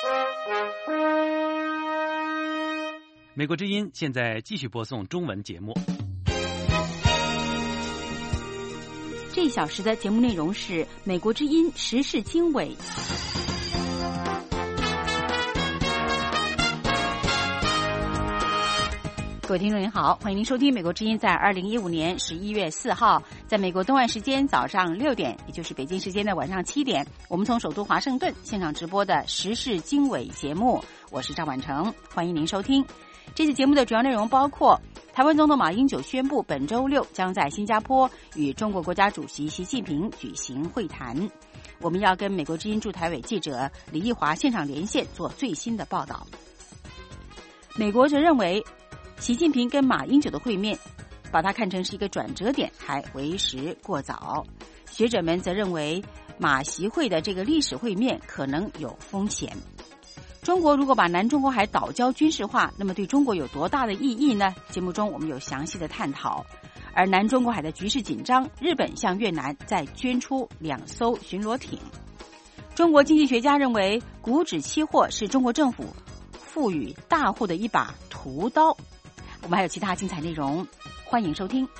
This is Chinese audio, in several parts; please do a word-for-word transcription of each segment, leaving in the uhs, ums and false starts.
美国之音现在继续播送中文节目。 这一小时的节目内容是美国之音时事经纬。各位听众您好，欢迎您收听美国之音在二零一五年十一月四号在美国东岸时间早上六点，也就是北京时间的晚上七点，我们从首都华盛顿现场直播的时事经纬节目，我是赵婉成，欢迎您收听。这次节目的主要内容包括台湾总统马英九宣布本周六将在新加坡与中国国家主席习近平举行会谈，我们要跟美国之音驻台北记者李义华现场连线做最新的报道。美国则认为习近平跟马英九的会面把它看成是一个转折点，还为时过早。学者们则认为马习会的这个历史会面可能有风险。中国如果把南中国海岛礁军事化，那么对中国有多大的意义呢？节目中我们有详细的探讨。而南中国海的局势紧张，日本向越南再捐出两艘巡逻艇。中国经济学家认为股指期货是中国政府赋予大户的一把屠刀。我们还有其他精彩内容，欢迎收听。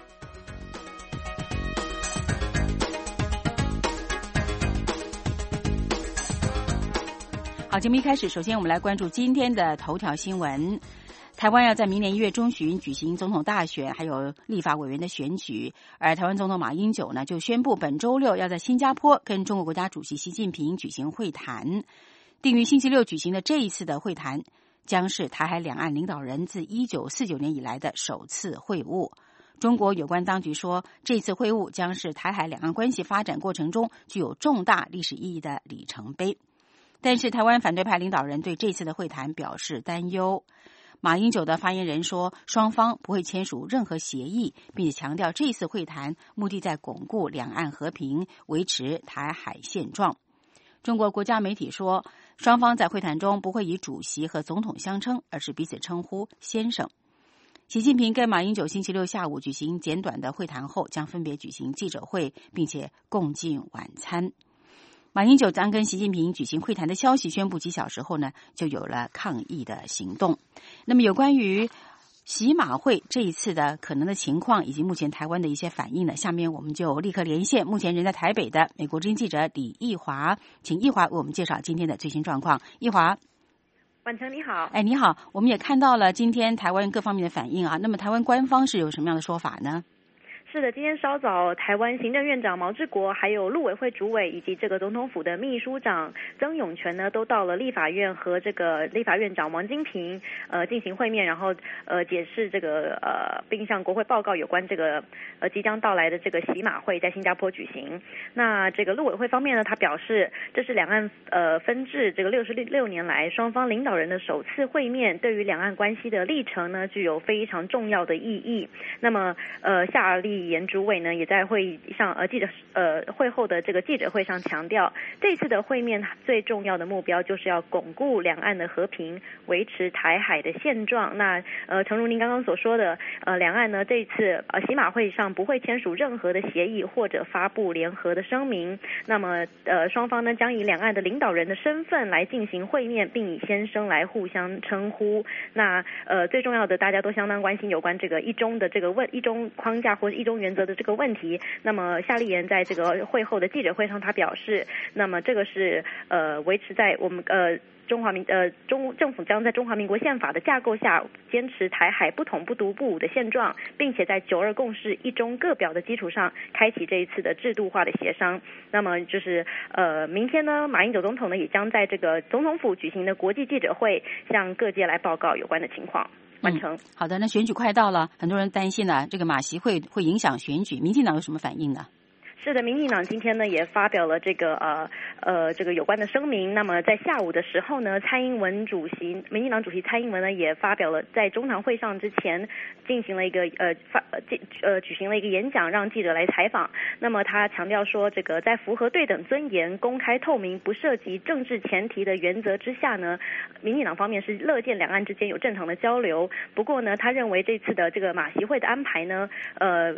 好，节目一开始，首先我们来关注今天的头条新闻。台湾要在明年一月中旬举行总统大选，还有立法委员的选举。而台湾总统马英九呢，就宣布本周六要在新加坡跟中国国家主席习近平举行会谈。定于星期六举行的这一次的会谈，将是台海两岸领导人自一九四九年以来的首次会晤。中国有关当局说，这次会晤将是台海两岸关系发展过程中具有重大历史意义的里程碑。但是台湾反对派领导人对这次的会谈表示担忧。马英九的发言人说，双方不会签署任何协议，并且强调这次会谈目的在巩固两岸和平，维持台海现状。中国国家媒体说，双方在会谈中不会以主席和总统相称，而是彼此称呼先生。习近平跟马英九星期六下午举行简短的会谈后，将分别举行记者会，并且共进晚餐。马英九将跟习近平举行会谈的消息宣布几小时后呢，就有了抗议的行动。那么有关于习马会这一次的可能的情况以及目前台湾的一些反应呢，下面我们就立刻连线目前人在台北的美国之音记者李义华，请义华为我们介绍今天的最新状况。义华。 婉成你好。 哎，你好，我们也看到了今天台湾各方面的反应啊，那么台湾官方是有什么样的说法呢？ 是的，今天稍早，台湾行政院长毛治国，还有陆委会主委以及这个总统府的秘书长曾永权呢，都到了立法院和这个立法院长王金平呃进行会面，然后呃解释这个呃并向国会报告有关这个呃即将到来的这个习马会在新加坡举行。那这个陆委会方面呢，他表示这是两岸呃分治这个六十六年来双方领导人的首次会面，对于两岸关系的历程呢具有非常重要的意义。那么呃夏立言主委呢也在会议上呃记者呃会后的这个记者会上强调，这次的会面最重要的目标就是要巩固两岸的和平，维持台海的现状。那呃诚如您刚刚所说的，呃两岸呢这一次呃习马会上不会签署任何的协议或者发布联合的声明。那么呃双方呢将以两岸的领导人的身份来进行会面，并以先生来互相称呼。那呃最重要的大家都相当关心有关这个一中的这个问一中框架或者一中原则的这个问题。那么夏立言在这个会后的记者会上他表示，那么这个是呃维持在我们呃中华民呃中政府将在中华民国宪法的架构下坚持台海不统不独不武的现状，并且在九二共识一中各表的基础上开启这一次的制度化的协商。那么就是呃明天呢，马英九总统呢也将在这个总统府举行的国际记者会向各界来报告有关的情况。完成、嗯、 好的，那选举快到了，很多人担心呢，这个马习会会影响选举，民进党有什么反应呢？ 是的，民进党今天呢也发表了这个呃呃这个有关的声明。那么在下午的时候呢，蔡英文主席，民进党主席蔡英文呢也发表了在中常会上之前进行了一个呃发呃呃举行了一个演讲，让记者来采访。那么他强调说，这个在符合对等尊严、公开透明、不涉及政治前提的原则之下呢，民进党方面是乐见两岸之间有正常的交流。不过呢，他认为这次的这个马习会的安排呢，呃。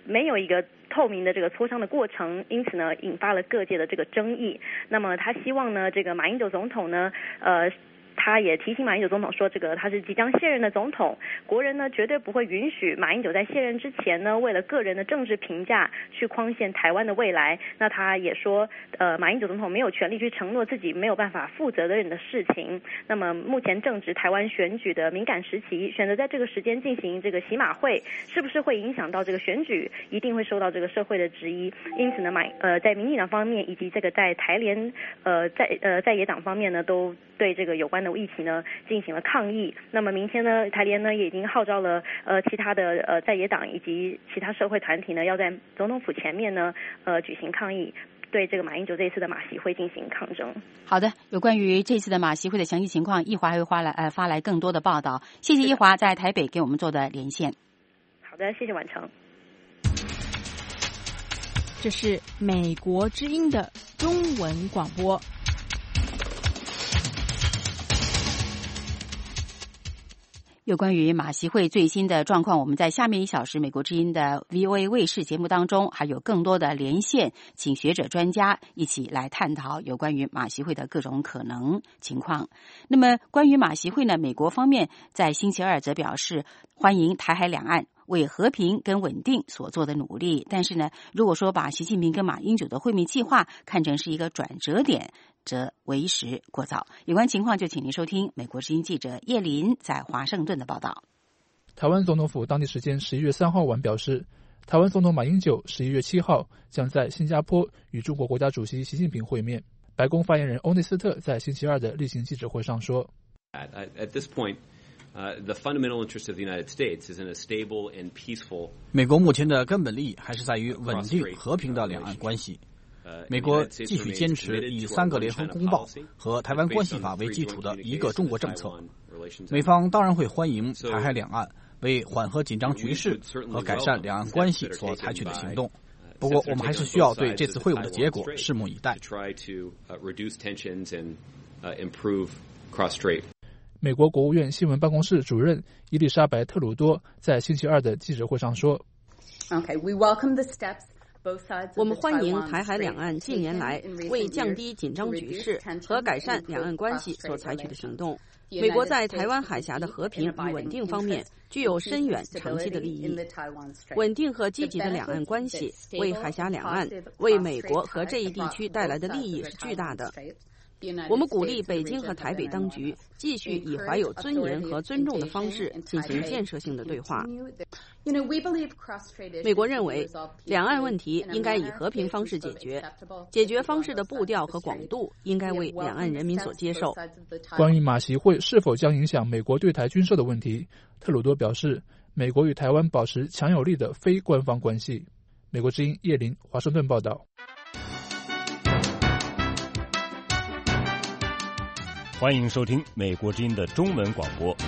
没有一个透明的这个磋商的过程，因此呢，引发了各界的这个争议。那么他希望呢，这个马英九总统呢，呃。他也提醒马英九总统说，这个他是即将卸任的总统，国人呢绝对不会允许马英九在卸任之前呢，为了个人的政治评价去框限台湾的未来。那他也说，呃，马英九总统没有权利去承诺自己没有办法负责任的事情。那么目前正值台湾选举的敏感时期，选择在这个时间进行这个洗马会，是不是会影响到这个选举，一定会受到这个社会的质疑。因此呢，马呃在民进党方面以及这个在台联呃在呃在野党方面呢，都对这个有关的议题呢进行了抗议。那么明天呢，台联呢也已经号召了呃其他的呃在野党以及其他社会团体呢，要在总统府前面呢呃举行抗议，对这个马英九这一次的马习会进行抗争。 好的，有关于这次的马习会的详细情况，一华还会发来呃发来更多的报道。谢谢一华在台北给我们做的连线。 好的，谢谢婉成。 这是美国之音的中文广播。 有关于马习会最新的状况，我们在下面一小时美国之音的 V O A 卫视节目当中还有更多的连线，请学者专家一起来探讨有关于马习会的各种可能情况。那么关于马习会呢，美国方面在星期二则表示欢迎台海两岸为和平跟稳定所做的努力，但是呢，如果说把习近平跟马英九的会面计划看成是一个转折点，则为时过早。有关情况就请您收听美国之音记者叶琳在华盛顿的报道。 台湾总统府当地时间十一月三号晚表示，台湾总统马英九十一月七号将在新加坡与中国国家主席习近平会面。白宫发言人欧内斯特在星期二的例行记者会上说 At, at this point, uh, the fundamental interest of the United States is in a stable and peaceful 美国目前的根本利益还是在于稳定和平的两岸关系。美国继续坚持以三个联合公报和台湾关系法为基础的一个中国政策。美方当然会欢迎台海两岸为缓和紧张局势和改善两岸关系所采取的行动。不过，我们还是需要对这次会晤的结果拭目以待。 美国国务院新闻办公室主任伊丽莎白·特鲁多在星期二的记者会上说 Okay, we welcome the steps. 我们欢迎台海两岸近年来为降低紧张局势和改善两岸关系所采取的行动。美国在台湾海峡的和平与稳定方面具有深远长期的利益。稳定和积极的两岸关系为海峡两岸、为美国和这一地区带来的利益是巨大的。我们鼓励北京和台北当局继续以怀有尊严和尊重的方式进行建设性的对话。美国认为，两岸问题应该以和平方式解决，解决方式的步调和广度应该为两岸人民所接受。 关于马习会是否将影响美国对台军售的问题，特鲁多表示，美国与台湾保持强有力的非官方关系。美国之音叶琳，华盛顿报道。 欢迎收听美国之音的中文广播。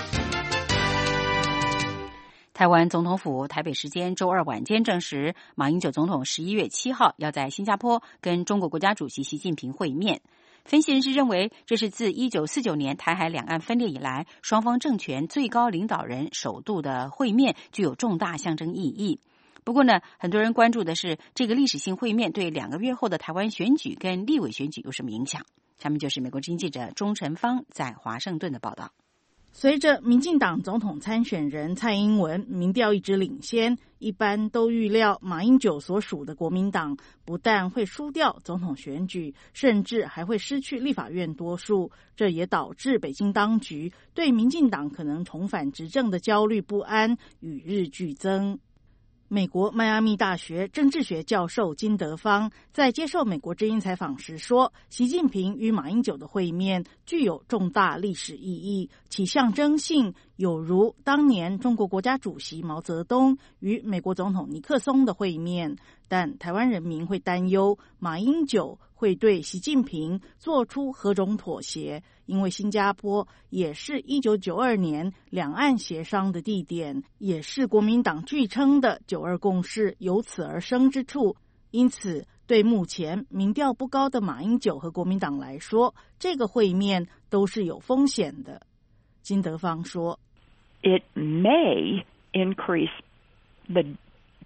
台湾总统府台北时间周二晚间证实，马英九总统十一月七号要在新加坡跟中国国家主席习近平会面。分析人士认为，这是自一九四九年台海两岸分裂以来，双方政权最高领导人首度的会面，具有重大象征意义。不过呢，很多人关注的是这个历史性会面对两个月后的台湾选举跟立委选举有什么影响。下面就是美国之音记者钟晨芳在华盛顿的报道。 随着民进党总统参选人蔡英文民调一直领先，一般都预料马英九所属的国民党不但会输掉总统选举，甚至还会失去立法院多数。这也导致北京当局对民进党可能重返执政的焦虑不安与日俱增。美国迈阿密大学政治学教授金德芳在接受美国之音采访时说，习近平与马英九的会面具有重大历史意义，其象征性有如当年中国国家主席毛泽东与美国总统尼克松的会面。但台湾人民会担忧马英九会对习近平做出何种妥协，因为新加坡也是一九九二年两岸协商的地点，也是国民党据称的九二共识由此而生之处。因此，对目前民调不高的马英九和国民党来说，这个会面都是有风险的。金德芳说 It may increase the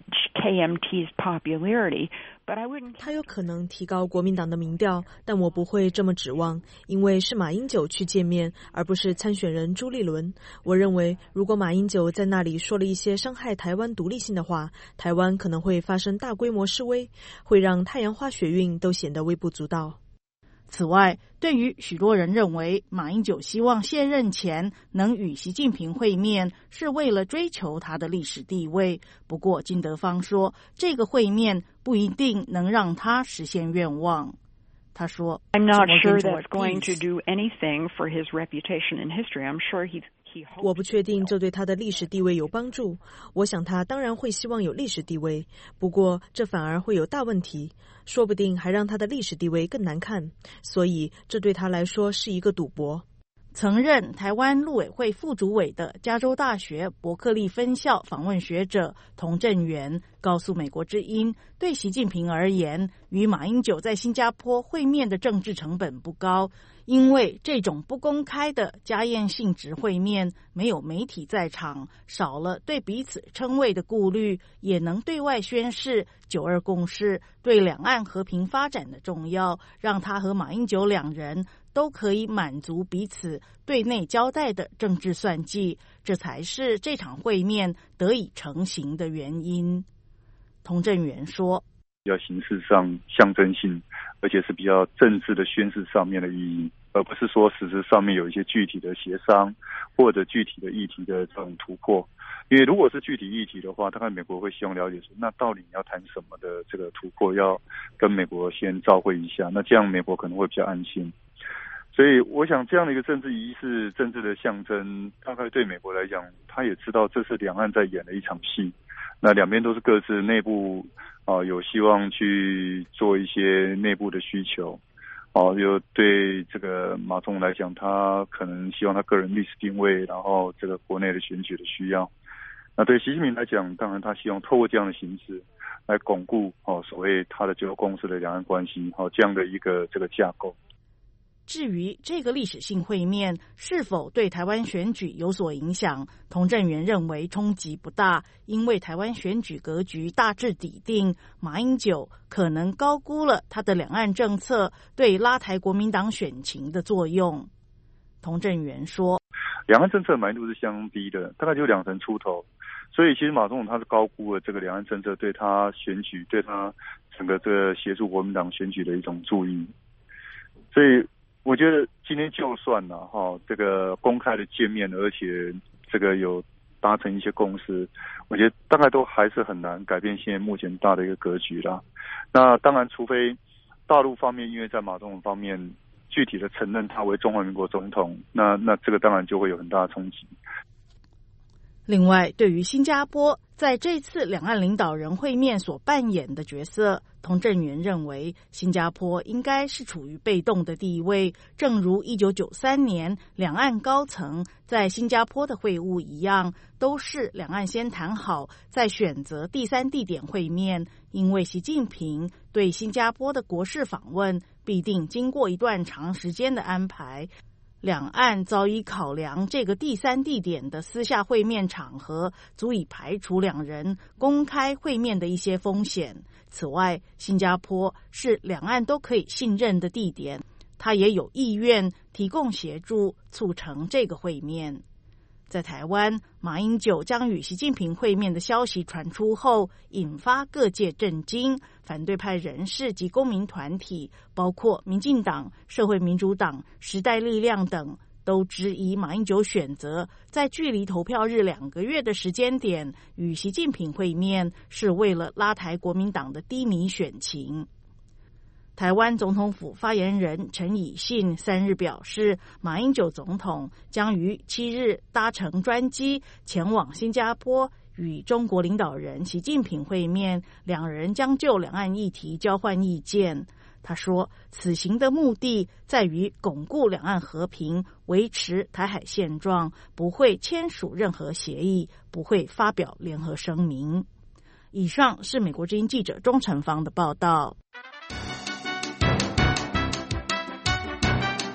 K M T's popularity, but I wouldn't. 他有可能提高国民党的民调，但我不会这么指望，因为是马英九去见面，而不是参选人朱立伦。我认为，如果马英九在那里说了一些伤害台湾独立性的话，台湾可能会发生大规模示威，会让太阳花学运都显得微不足道。 此外，对于许多人认为马英九希望卸任前能与习近平会面，是为了追求他的历史地位。不过金德芳说，这个会面不一定能让他实现愿望。他说 I'm not sure that's going to do anything for his reputation in history. I'm sure he's 我不确定这对他的历史地位有帮助。我想他当然会希望有历史地位，不过这反而会有大问题，说不定还让他的历史地位更难看，所以这对他来说是一个赌博。 曾任台湾陆委会副主委的加州大学伯克利分校访问学者童振源告诉美国之音，对习近平而言，与马英九在新加坡会面的政治成本不高，因为这种不公开的家宴性质会面，没有媒体在场，少了对彼此称谓的顾虑，也能对外宣示九二共识对两岸和平发展的重要，让他和马英九两人都可以满足彼此对内交代的政治算计，这才是这场会面得以成型的原因。童振源说， 比较形式上象征性，而且是比较政治的宣示上面的意义，而不是说实质上面有一些具体的协商或者具体的议题的这种突破。因为如果是具体议题的话，大概美国会希望了解说，那到底你要谈什么的这个突破，要跟美国先照会一下，那这样美国可能会比较安心。所以我想这样的一个政治仪式、政治的象征，大概对美国来讲，他也知道这是两岸在演的一场戏。那两边都是各自内部啊、呃、有希望去做一些内部的需求。哦，有对这个马总来讲，他可能希望他个人历史定位，然后这个国内的选举的需要。那对习近平来讲，当然他希望透过这样的形式来巩固哦所谓他的九二共识的两岸关系哦这样的一个这个架构。 至于这个历史性会面是否对台湾选举有所影响，童振源认为冲击不大，因为台湾选举格局大致底定，马英九可能高估了他的两岸政策对拉抬国民党选情的作用。童振源说， 两岸政策满意度是相当低的，大概就两成出头，所以其实马总统他是高估了这个两岸政策对他选举、对他整个这个协助国民党选举的一种注意。所以我觉得今天就算了哈，这个公开的见面，而且这个有达成一些共识，我觉得大概都还是很难改变现在目前大的一个格局啦。那当然，除非大陆方面因为在马总统方面具体的承认他为中华民国总统，那那这个当然就会有很大的冲击。 另外，对于新加坡在这次两岸领导人会面所扮演的角色，童振源认为新加坡应该是处于被动的地位，正如一九九三年两岸高层在新加坡的会晤一样，都是两岸先谈好，再选择第三地点会面。因为习近平对新加坡的国事访问必定经过一段长时间的安排，两岸早已考量这个第三地点的私下会面场合，足以排除两人公开会面的一些风险。此外，新加坡是两岸都可以信任的地点，他也有意愿提供协助，促成这个会面。在台湾，马英九将与习近平会面的消息传出后，引发各界震惊，反对派人士及公民团体，包括民进党、社会民主党、时代力量等，都质疑马英九选择在距离投票日两个月的时间点与习近平会面，是为了拉抬国民党的低迷选情。台湾总统府发言人陈以信三日表示，马英九总统将于七日搭乘专机前往新加坡与中国领导人习近平会面，两人将就两岸议题交换意见。他说，此行的目的在于巩固两岸和平，维持台海现状，不会签署任何协议，不会发表联合声明。以上是美国之音记者钟成芳的报道。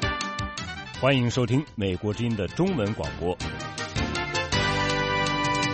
欢迎收听美国之音的中文广播。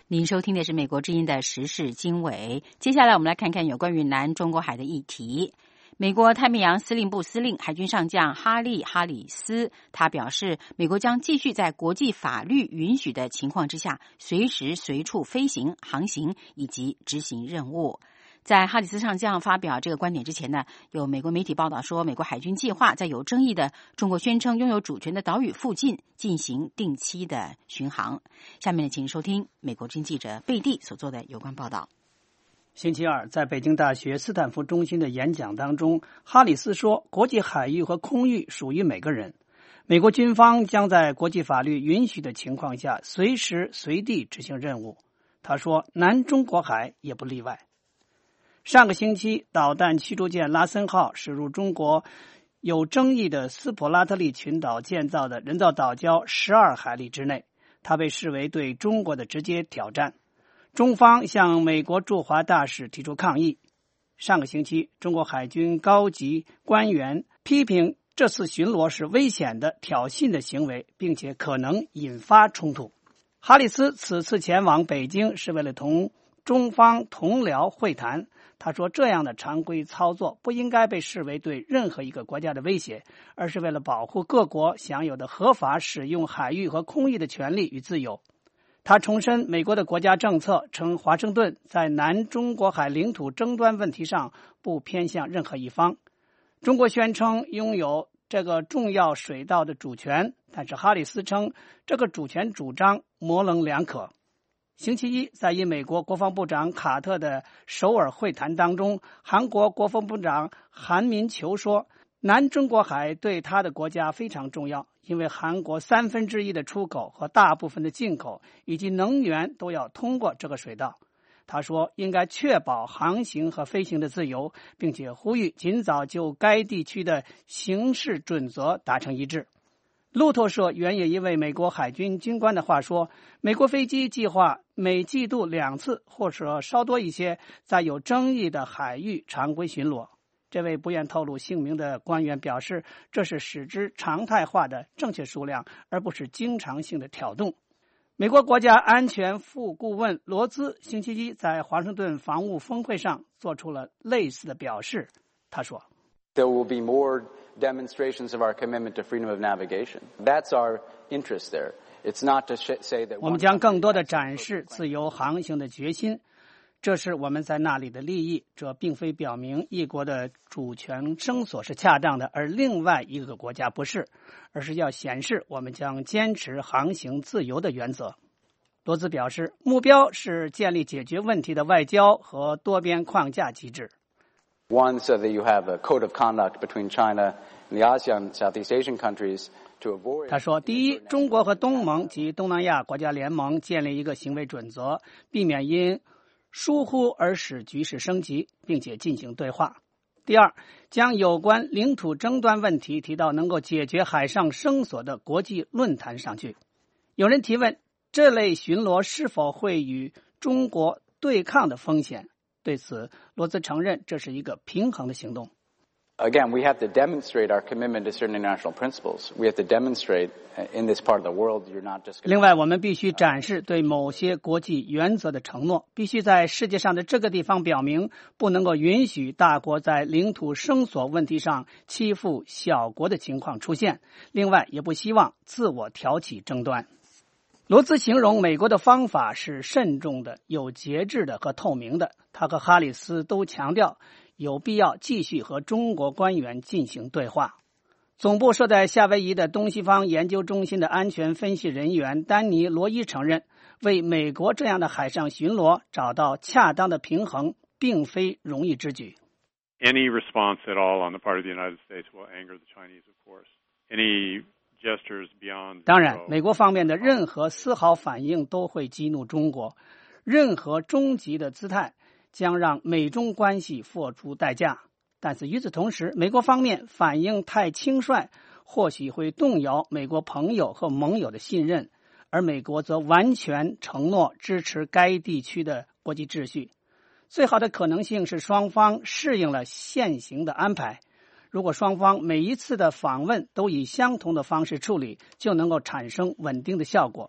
您收听的是美国之音的时事经纬，接下来我们来看看有关于南中国海的议题。美国太平洋司令部司令海军上将哈利·哈里斯，他表示，美国将继续在国际法律允许的情况之下，随时随处飞行、航行以及执行任务。在哈里斯上将发表这个观点之前呢，有美国媒体报道说，美国海军计划在有争议的中国宣称拥有主权的岛屿附近进行定期的巡航。下面请收听美国之音记者贝蒂所做的有关报道。 星期二，在北京大学斯坦福中心的演讲当中，哈里斯说，国际海域和空域属于每个人，美国军方将在国际法律允许的情况下随时随地执行任务。他说，南中国海也不例外。上个星期，导弹驱逐舰拉森号驶入中国有争议的斯普拉特利群岛建造的人造岛礁十二海里之内，它被视为对中国的直接挑战。中方向美国驻华大使提出抗议。上个星期，中国海军高级官员批评这次巡逻是危险的、挑衅的行为，并且可能引发冲突。哈里斯此次前往北京是为了同中方同僚会谈。他说，这样的常规操作不应该被视为对任何一个国家的威胁，而是为了保护各国享有的合法使用海域和空域的权利与自由。他重申美国的国家政策，称华盛顿在南中国海领土争端问题上不偏向任何一方。中国宣称拥有这个重要水道的主权，但是哈里斯称这个主权主张模棱两可。星期一，在与美国国防部长卡特的首尔会谈当中，韩国国防部长韩民求说，南中国海对他的国家非常重要，因为韩国三分之一的出口和大部分的进口以及能源都要通过这个水道。他说，应该确保航行和飞行的自由，并且呼吁尽早就该地区的行事准则达成一致。路透社援引一位美国海军军官的话说，美国飞机计划每季度两次或者稍多一些在有争议的海域常规巡逻。这位不愿透露姓名的官员表示，这是使之常态化的正确数量，而不是经常性的挑动。美国国家安全副顾问罗兹星期一在华盛顿防务峰会上做出了类似的表示。他说， There will be more demonstrations of our commitment to freedom of navigation. That's our interest there. It's not to say that 我们将更多的展示自由航行的决心，这是我们在那里的利益。这并非表明一国的主权声索是恰当的，而另外一个国家不是，而是要显示我们将坚持航行自由的原则。罗兹表示，目标是建立解决问题的外交和多边框架机制。 One, so that you have a code of conduct between China and the ASEAN Southeast Asian countries to avoid. 他说，第一，中国和东盟及东南亚国家联盟建立一个行为准则，避免因疏忽而使局势升级，并且进行对话。第二，将有关领土争端问题提到能够解决海上声索的国际论坛上去。有人提问，这类巡逻是否会与中国对抗的风险？对此，罗兹承认这是一个平衡的行动。 Again, we have to demonstrate our commitment to certain international principles. We have to demonstrate in this part of the world you're not just. 另外，我们必须展示对某些国际原则的承诺，必须在世界上的这个地方表明，不能够允许大国在领土声索问题上欺负小国的情况出现。另外，也不希望自我挑起争端。罗兹形容美国的方法是慎重的、有节制的和透明的。他和哈里斯都强调有必要继续和中国官员进行对话。总部设在夏威夷的东西方研究中心的安全分析人员丹尼·罗伊承认，为美国这样的海上巡逻找到恰当的平衡并非容易之举。 Any response at all on the part of the United States will anger the Chinese, of course. Any gestures beyond. 当然，美国方面的任何丝毫反应都会激怒中国，任何终极的姿态将让美中关系付出代价。但是与此同时，美国方面反应太轻率，或许会动摇美国朋友和盟友的信任，而美国则完全承诺支持该地区的国际秩序。最好的可能性是双方适应了现行的安排。如果双方每一次的访问都以相同的方式处理，就能够产生稳定的效果。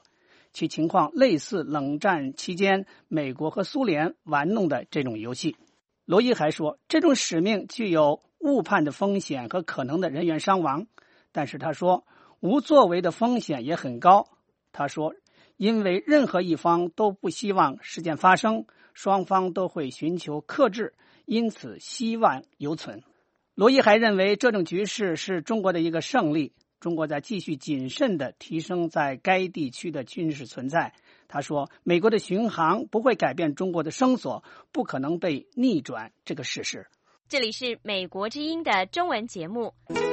其情况类似冷战期间美国和苏联玩弄的这种游戏。罗伊还说，这种使命具有误判的风险和可能的人员伤亡，但是他说无作为的风险也很高。他说因为任何一方都不希望事件发生，双方都会寻求克制，因此希望犹存。罗伊还认为这种局势是中国的一个胜利，中国在继续谨慎地提升在该地区的军事存在。他说美国的巡航不会改变中国的声索，不可能被逆转这个事实。 这里是美国之音的中文节目。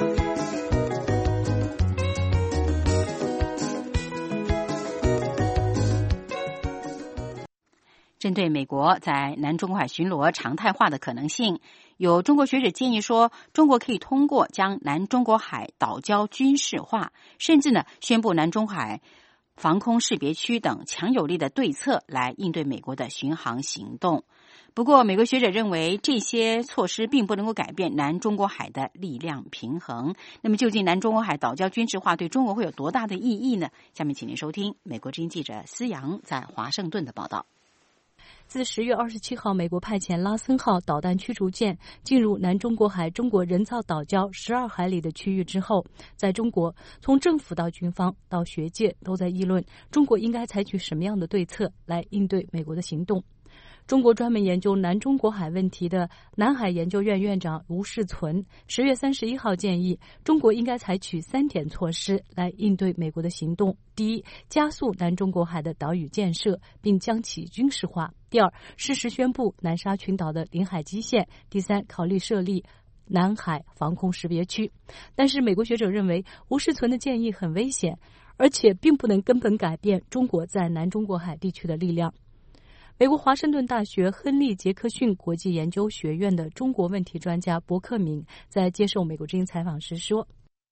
针对美国在南中国海巡逻常态化的可能性，有中国学者建议说，中国可以通过将南中国海岛礁军事化，甚至呢宣布南中海防空识别区等强有力的对策来应对美国的巡航行动。不过，美国学者认为这些措施并不能够改变南中国海的力量平衡。那么，究竟南中国海岛礁军事化对中国会有多大的意义呢？下面请您收听美国之音记者思阳在华盛顿的报道。 自十月二十七号，美国派遣拉森号导弹驱逐舰进入南中国海中国人造岛礁十二海里的区域之后，在中国，从政府到军方到学界都在议论中国应该采取什么样的对策来应对美国的行动。中国专门研究南中国海问题的南海研究院院长吴世存十月三十一号建议，中国应该采取三点措施来应对美国的行动。第一，加速南中国海的岛屿建设，并将其军事化；第二，适时宣布南沙群岛的领海基线；第三，考虑设立南海防空识别区。但是美国学者认为，吴世存的建议很危险，而且并不能根本改变中国在南中国海地区的力量。美国华盛顿大学亨利·杰克逊国际研究学院的中国问题专家伯克敏在接受美国之音采访时说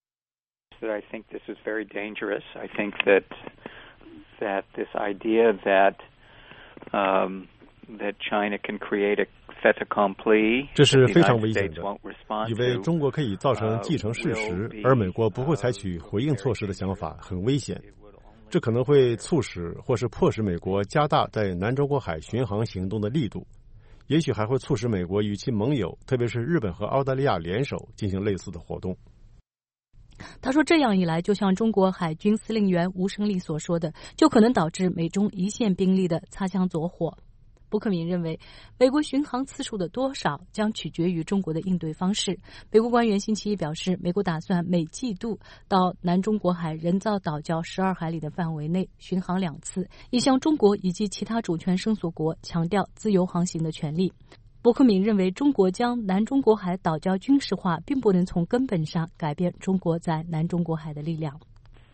I think this is very dangerous. I think that that this idea that um, that China can create a fait accompli 这是非常危险的，以为中国可以造成既成事实，而美国不会采取回应措施的想法很危险。这可能会促使或是迫使美国加大在南中国海巡航行动的力度，也许还会促使美国与其盟友，特别是日本和澳大利亚联手进行类似的活动。 他说，这样一来，就像中国海军司令员吴胜利所说的，就可能导致美中一线兵力的擦枪走火。伯克敏认为，美国巡航次数的多少将取决于中国的应对方式。美国官员星期一表示，美国打算每季度到南中国海人造岛礁十二海里的范围内巡航两次，以向中国以及其他主权声索国强调自由航行的权利。伯克敏认为，中国将南中国海岛礁军事化，并不能从根本上改变中国在南中国海的力量。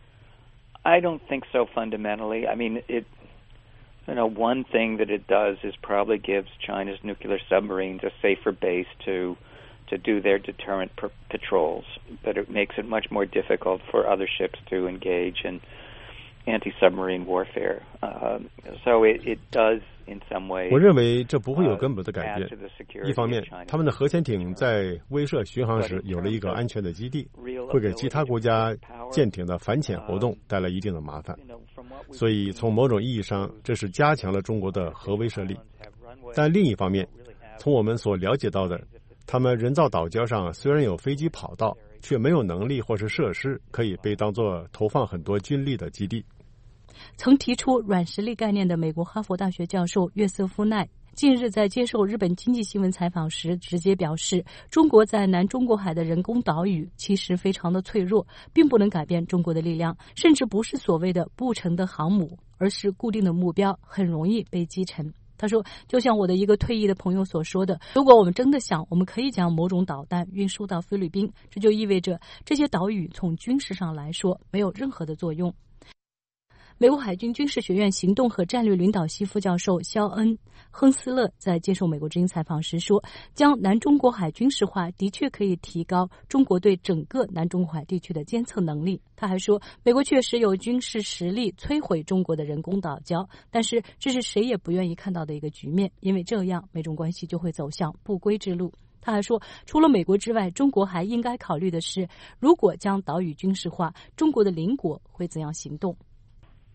I don't think so fundamentally. I mean, it...You know, one thing that it does is probably gives China's nuclear submarines a safer base to to do their deterrent per- patrols, but it makes it much more difficult for other ships to engage in anti-submarine warfare. Uh, so it, it does, in some ways, 我认为这不会有根本的改变。一方面，他们的核潜艇在威慑巡航时有了一个安全的基地，会给其他国家舰艇的反潜活动带来一定的麻烦。所以从某种意义上，这是加强了中国的核威慑力。但另一方面，从我们所了解到的，他们人造岛礁上虽然有飞机跑道，却没有能力或是设施可以被当作投放很多军力的基地。 曾提出软实力概念的美国哈佛大学教授约瑟夫奈近日在接受日本经济新闻采访时直接表示，中国在南中国海的人工岛屿其实非常的脆弱，并不能改变中国的力量，甚至不是所谓的不成的航母，而是固定的目标，很容易被击沉。他说，就像我的一个退役的朋友所说的，如果我们真的想我们可以将某种导弹运输到菲律宾，这就意味着这些岛屿从军事上来说没有任何的作用。美国海军军事学院行动和战略领导系副教授肖恩·亨斯勒在接受美国之音采访时说，将南中国海军事化的确可以提高中国对整个南中国海地区的监测能力。他还说，美国确实有军事实力摧毁中国的人工岛礁，但是这是谁也不愿意看到的一个局面，因为这样美中关系就会走向不归之路。他还说，除了美国之外，中国还应该考虑的是，如果将岛屿军事化，中国的邻国会怎样行动。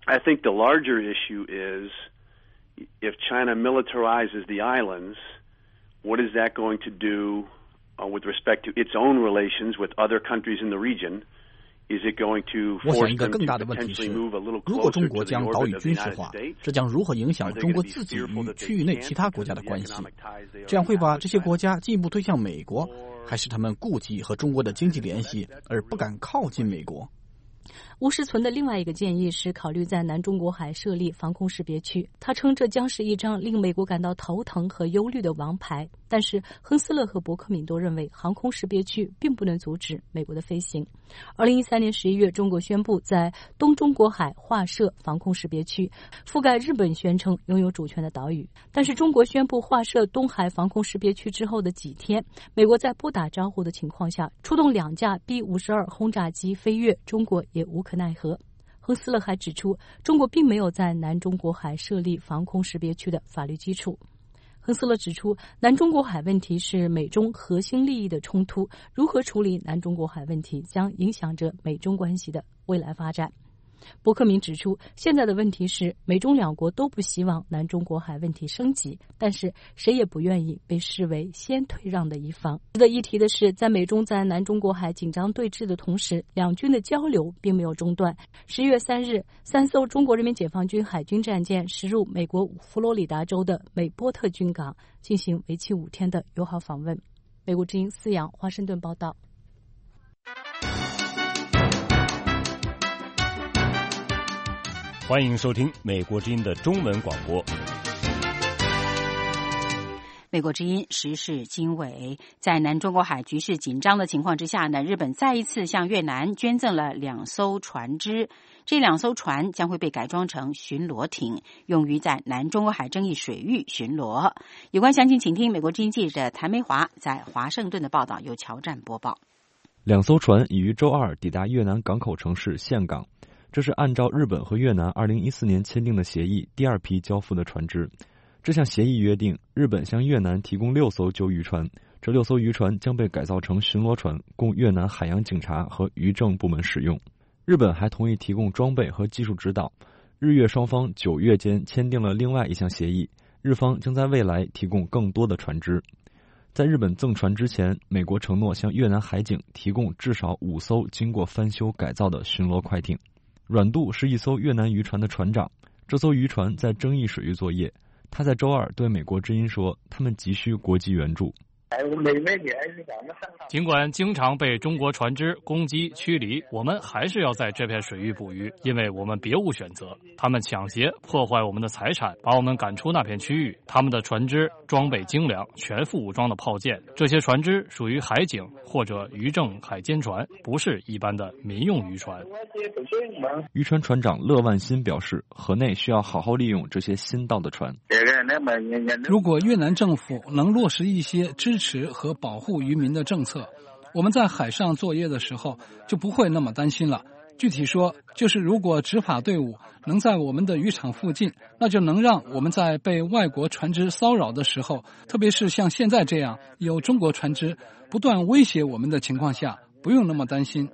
I think the larger issue is if China militarizes the islands, what is that going to do uh, with respect to its own relations with other countries in the region? Is it going to 我想 force 一个 them 更 to 大的问题 potentially 是， move a little 如果中 closer 国 to the 将岛 orbit 屿 of the 军事 United 化， States? 这将如何影响中国自己与区域内其他国家的关系？这样会把这些国家进一步推向美国，还是他们顾忌和中国的经济联系而不敢靠近美国？ 吴世存的另外一个建议是考虑在南中国海设立防空识别区，他称这将是一张令美国感到头疼和忧虑的王牌。但是亨斯勒和伯克敏都认为航空识别区并不能阻止美国的飞行。二零一三年十一月，中国宣布在东中国海划设防空识别区，覆盖日本宣称拥有主权的岛屿。但是中国宣布划设东海防空识别区之后的几天，美国在不打招呼的情况下出动两架 B 五十二 轰炸机飞越，中国也无可奈何。亨斯勒还指出，中国并没有在南中国海设立防空识别区的法律基础。亨斯勒指出，南中国海问题是美中核心利益的冲突，如何处理南中国海问题将影响着美中关系的未来发展。伯克敏指出，现在的问题是美中两国都不希望南中国海问题升级，但是谁也不愿意被视为先退让的一方。值得一提的是，在美中在南中国海紧张对峙的同时，两军的交流并没有中断。十一月三日，三艘中国人民解放军海军战舰驶入美国佛罗里达州的美波特军港，进行为期五天的友好访问。美国之音思阳华盛顿报道。 欢迎收听美国之音的中文广播。 美国之音时事经纬，在南中国海局势紧张的情况之下呢，日本再一次向越南捐赠了两艘船只，这两艘船将会被改装成巡逻艇，用于在南中国海争议水域巡逻。有关详情，请听美国之音记者谭梅华在华盛顿的报道，由乔战播报。 两艘船已于周二抵达越南港口城市岘港。这是按照日本和越南二零一四年签订的协议第二批交付的船只。这项协议约定，日本向越南提供六艘救渔船，这六艘渔船将被改造成巡逻船，供越南海洋警察和渔政部门使用。日本还同意提供装备和技术指导。日越双方九月间签订了另外一项协议，日方将在未来提供更多的船只。在日本赠船之前，美国承诺向越南海警提供至少五艘经过翻修改造的巡逻快艇。阮渡是一艘越南渔船的船长，这艘渔船在争议水域作业。他在周二对美国之音说，他们急需国际援助。 尽管经常被中国船只攻击驱离，我们还是要在这片水域捕鱼，因为我们别无选择。他们抢劫破坏我们的财产，把我们赶出那片区域。他们的船只装备精良，全副武装的炮舰，这些船只属于海警或者渔政海监船，不是一般的民用渔船。 渔船船长乐万新表示，河内需要好好利用这些新到的船。 如果越南政府能落实一些支持和保护渔民的政策，我们在海上作业的时候就不会那么担心了。具体说，就是如果执法队伍能在我们的渔场附近，那就能让我们在被外国船只骚扰的时候，特别是像现在这样有中国船只不断威胁我们的情况下，不用那么担心。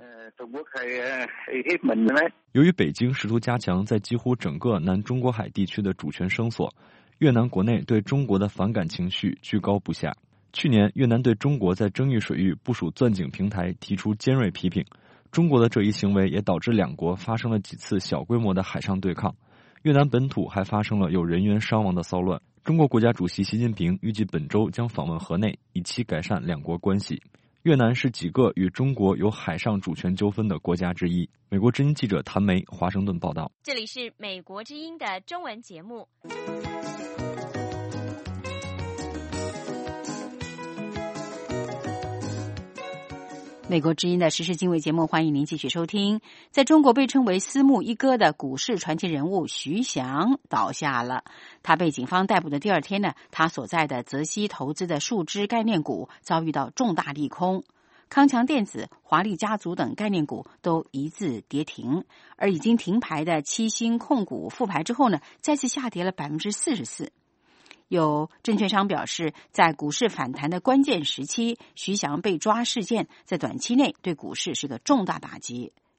由于北京试图加强在几乎整个南中国海地区的主权声索，越南国内对中国的反感情绪居高不下。去年，越南对中国在争议水域部署钻井平台提出尖锐批评。中国的这一行为也导致两国发生了几次小规模的海上对抗。越南本土还发生了有人员伤亡的骚乱。中国国家主席习近平预计本周将访问河内，以期改善两国关系。越南是几个与中国有海上主权纠纷的国家之一。美国之音记者谭梅，华盛顿报道。 这里是美国之音的中文节目。 美国之音的时事经纬节目，欢迎您继续收听。在中国被称为私募一哥的股市传奇人物徐翔倒下了。他被警方逮捕的第二天呢，他所在的泽熙投资的数只概念股遭遇到重大利空，康强电子、华丽家族等概念股都一字跌停，而已经停牌的七星控股复牌之后呢，再次下跌了百分之四十四。有证券商表示，在股市反弹的关键时期，徐翔被抓事件在短期内对股市是个重大打击。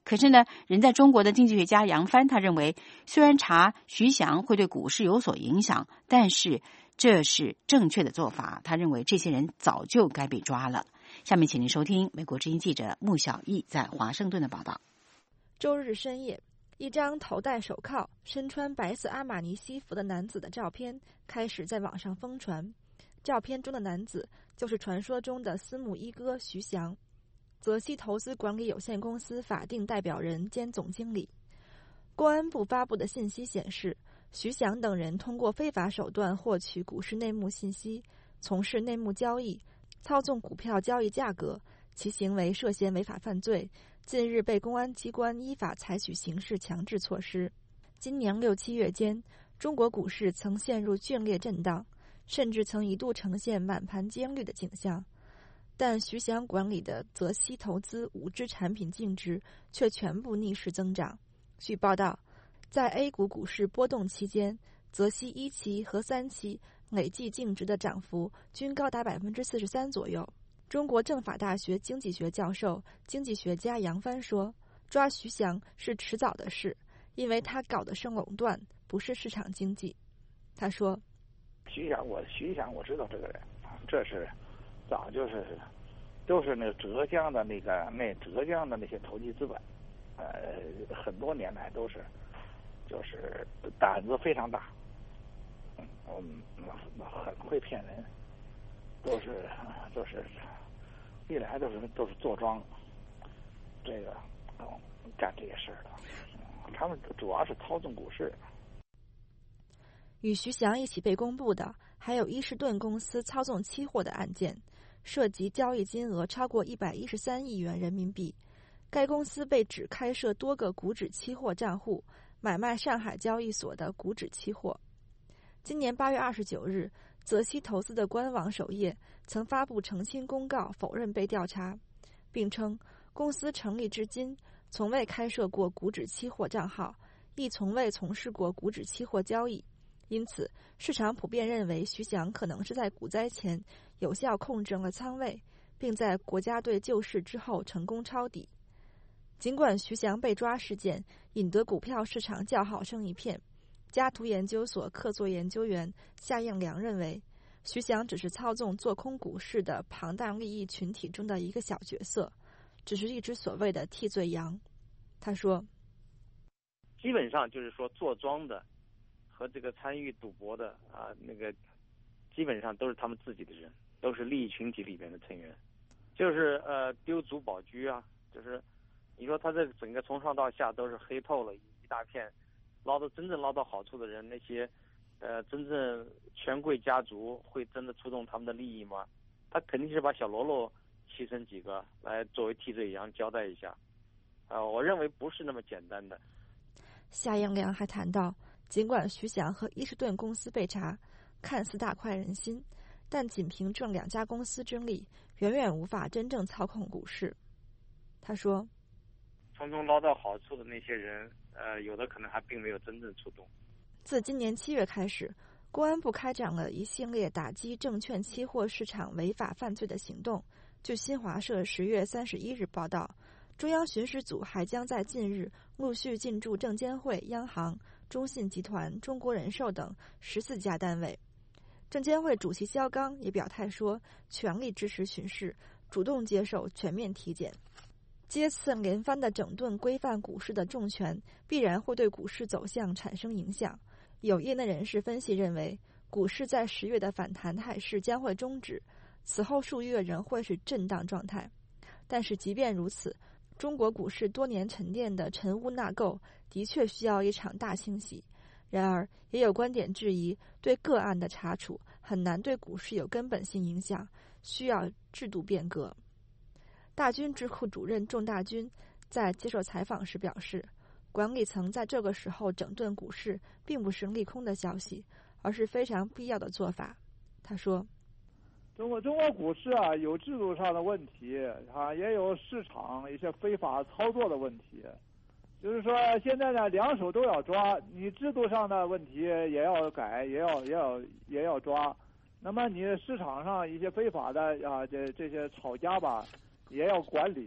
可是呢，人在中国的经济学家杨帆他认为，虽然查徐翔会对股市有所影响，但是这是正确的做法。他认为这些人早就该被抓了。下面请您收听美国之音记者穆小艺在华盛顿的报道。 周日深夜，一张头戴手铐、身穿白色阿玛尼西服的男子的照片开始在网上疯传。照片中的男子就是传说中的私募一哥徐翔，泽熙投资管理有限公司法定代表人兼总经理。公安部发布的信息显示，徐翔等人通过非法手段获取股市内幕信息，从事内幕交易，操纵股票交易价格，其行为涉嫌违法犯罪，近日被公安机关依法采取刑事强制措施。今年六七月间，中国股市曾陷入剧烈震荡，甚至曾一度呈现满盘皆绿的景象，但徐翔管理的泽熙投资五只产品净值却全部逆势增长。据报道，在 A 股股市波动期间，泽熙一期和三期累计净值的涨幅均高达百分之四十三左右。中国政法大学经济学教授、经济学家杨帆说，抓徐翔是迟早的事，因为他搞的是垄断，不是市场经济。他说， 徐翔，我徐翔我知道这个人，这是早就是都是那个浙江的那个那浙江的那些投机资本，呃，很多年来都是就是胆子非常大，嗯嗯，很会骗人，都是都是一来都是都是坐庄，这个嗯干这些事儿的，他们主要是操纵股市。 与徐翔一起被公布的还有伊士顿公司操纵期货的案件，涉及交易金额超过一百一十三亿元人民币。该公司被指开设多个股指期货账户，买卖上海交易所的股指期货。今年八月二十九日，泽熙投资的官网首页曾发布澄清公告，否认被调查，并称公司成立至今从未开设过股指期货账号，亦从未从事过股指期货交易。因此，市场普遍认为徐翔可能是在股灾前有效控制了仓位，并在国家队救市之后成功抄底。尽管徐翔被抓事件引得股票市场叫好声一片，嘉图研究所客座研究员夏应良认为，徐翔只是操纵做空股市的庞大利益群体中的一个小角色，只是一只所谓的替罪羊。他说， 基本上就是说做庄的和这个参与赌博的啊，那个基本上都是他们自己的人，都是利益群体里边的成员，就是呃丢卒保车啊，就是你说他这整个从上到下都是黑透了一大片，捞到真正捞到好处的人，那些呃真正权贵家族会真的触动他们的利益吗？他肯定是把小喽啰牺牲几个来作为替罪羊交代一下，啊、呃，我认为不是那么简单的。 夏应良还谈到，尽管徐翔和伊士顿公司被查，看似大快人心，但仅凭这两家公司之力，远远无法真正操控股市。他说， 从中捞到好处的那些人，呃，有的可能还并没有真正出动。 自今年七月开始，公安部开展了一系列打击证券期货市场违法犯罪的行动。据新华社十月三十一日报道，中央巡视组还将在近日陆续进驻证监会、央行、中信集团、中国人寿等十四家单位。证监会主席肖钢也表态说，全力支持巡视，主动接受全面体检。接次连番的整顿规范股市的重拳，必然会对股市走向产生影响。有业内人士分析认为，股市在十月的反弹态势将会终止，此后数月仍会是震荡状态。但是即便如此，中国股市多年沉淀的尘污纳垢的确需要一场大清洗。然而，也有观点质疑，对个案的查处很难对股市有根本性影响，需要制度变革。大军智库主任仲大军在接受采访时表示，管理层在这个时候整顿股市并不是利空的消息，而是非常必要的做法。他说， 中国中国股市啊，有制度上的问题啊，也有市场一些非法操作的问题。就是说，现在呢，两手都要抓，你制度上的问题也要改，也要也要也要抓。那么你市场上一些非法的啊，这这些炒家吧，也要管理。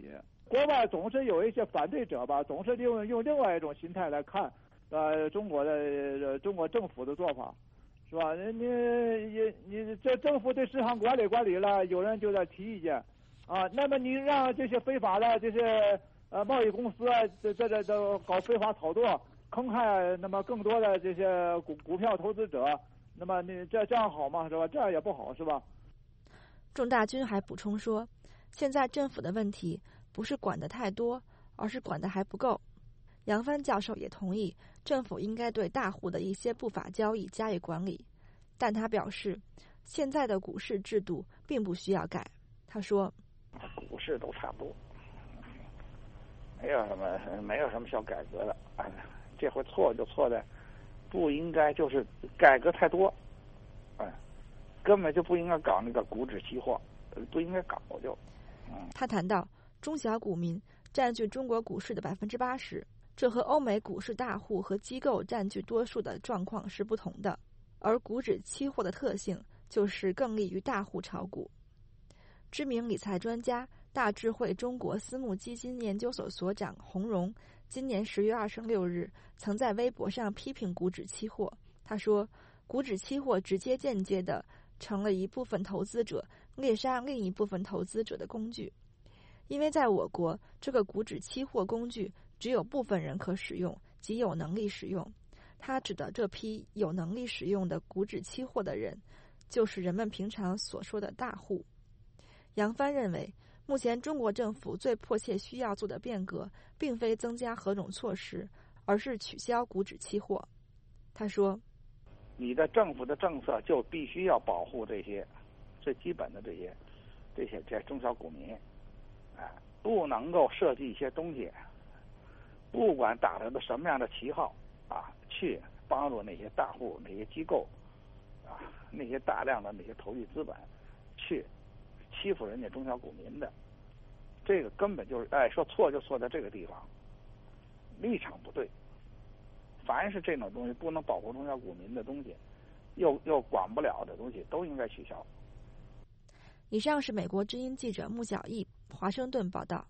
国外总是有一些反对者吧，总是用用另外一种心态来看，呃，中国的、呃、中国政府的做法，是吧？你你你这政府对市场管理管理了，有人就在提意见，啊，那么你让这些非法的这些呃贸易公司啊，这这这这搞非法炒作，坑害那么更多的这些股股票投资者，那么你这这样好吗？是吧？这样也不好，是吧？ 仲大军还补充说，现在政府的问题不是管得太多，而是管得还不够。杨帆教授也同意，政府应该对大户的一些不法交易加以管理，但他表示，现在的股市制度并不需要改。他说， 股市都差不多，没有什么没有什么需要改革的。啊，这回错就错在不应该就是改革太多，哎，根本就不应该搞那个股指期货，不应该搞就。嗯， 他谈到中小股民占据中国股市的百分之八十，这和欧美股市大户和机构占据多数的状况是不同的。而股指期货的特性就是更利于大户炒股。知名理财专家、大智慧中国私募基金研究所所长洪荣今年十月二十六日曾在微博上批评股指期货。他说，股指期货直接间接的成了一部分投资者猎杀另一部分投资者的工具，因为在我国，这个股指期货工具只有部分人可使用，即有能力使用。他指的这批有能力使用的股指期货的人，就是人们平常所说的大户。杨帆认为，目前中国政府最迫切需要做的变革，并非增加何种措施，而是取消股指期货。他说， 你的政府的政策就必须要保护这些最基本的这些这些这中小股民，哎，不能够设计一些东西，不管打着的什么样的旗号啊，去帮助那些大户、那些机构啊，那些大量的那些投机资本去欺负人家中小股民的，这个根本就是哎，说错就错在这个地方，立场不对。凡是这种东西不能保护中小股民的东西，又又管不了的东西，都应该取消。 以上是美国之音记者穆小艺华盛顿报道。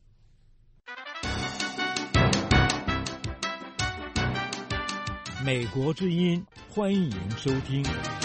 美国之音，欢迎收听。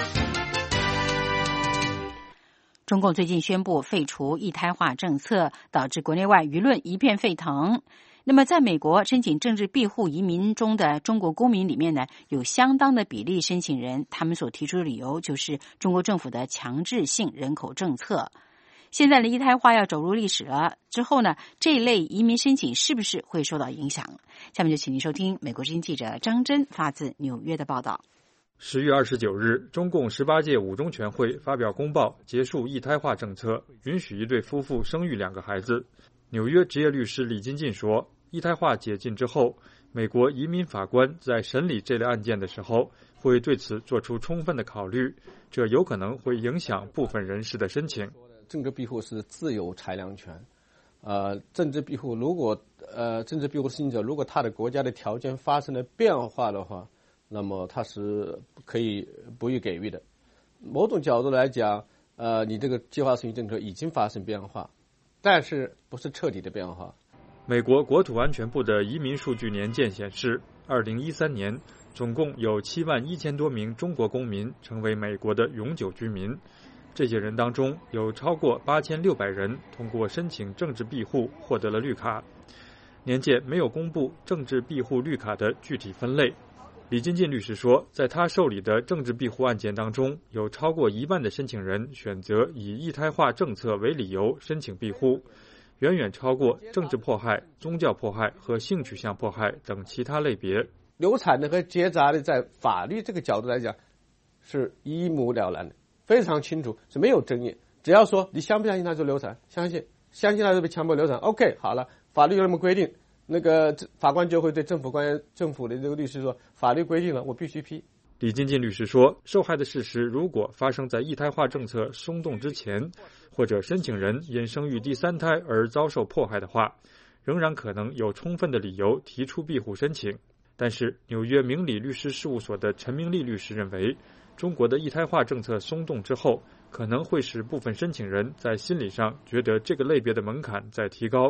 中共最近宣布废除一胎化政策，导致国内外舆论一片沸腾。那么在美国申请政治庇护移民中的中国公民里面呢，有相当的比例申请人，他们所提出的理由就是中国政府的强制性人口政策。现在的一胎化要走入历史了，之后呢，这类移民申请是不是会受到影响？下面就请您收听美国之音记者张真发自纽约的报道。 十月二十九日，中共十八届五中全会发表公报，结束一胎化政策，允许一对夫妇生育两个孩子。纽约职业律师李金进说，一胎化解禁之后，美国移民法官在审理这类案件的时候，会对此做出充分的考虑，这有可能会影响部分人士的申请。 政治庇护是自由裁量权，呃，政治庇护如果呃政治庇护申请者如果他的国家的条件发生了变化的话，那么他是可以不予给予的。某种角度来讲，呃，你这个计划生育政策已经发生变化，但是不是彻底的变化。 美国国土安全部的移民数据年鉴显示，二零一三年总共有七万一千多名中国公民成为美国的永久居民。这些人当中，有超过八千六百人通过申请政治庇护获得了绿卡。年鉴没有公布政治庇护绿卡的具体分类。李金进律师说，在他受理的政治庇护案件当中，有超过一半的申请人选择以一胎化政策为理由申请庇护，远远超过政治迫害、宗教迫害和性取向迫害等其他类别。 流产的和结扎的，在法律这个角度来讲，是一目了然的，非常清楚，是没有争议。只要说你相不相信他就流产，相信，相信他就被强迫流产 ，OK， 好了，法律有那么规定，那个法官就会对政府官员、政府的这个律师说，法律规定了，我必须批。 李金进律师说，受害的事实如果发生在一胎化政策松动之前，或者申请人因生育第三胎而遭受迫害的话，仍然可能有充分的理由提出庇护申请。但是纽约明理律师事务所的陈明利律师认为，中国的一胎化政策松动之后，可能会使部分申请人在心理上觉得这个类别的门槛在提高，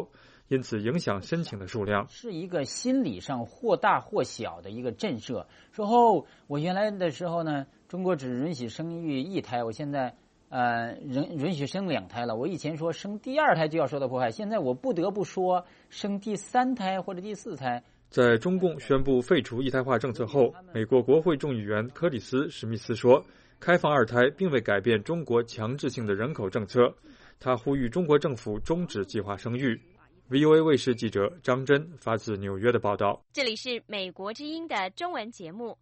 因此影响申请的数量。 是一个心理上或大或小的一个震慑，说哦，我原来的时候呢，中国只允许生育一胎，我现在呃允允许生两胎了。我以前说生第二胎就要受到迫害，现在我不得不说生第三胎或者第四胎。 在中共宣布废除一胎化政策后，美国国会众议员柯里斯·史密斯说，开放二胎并未改变中国强制性的人口政策。他呼吁中国政府终止计划生育。V O A 卫视记者张真发自纽约的报道。 这里是美国之音的中文节目。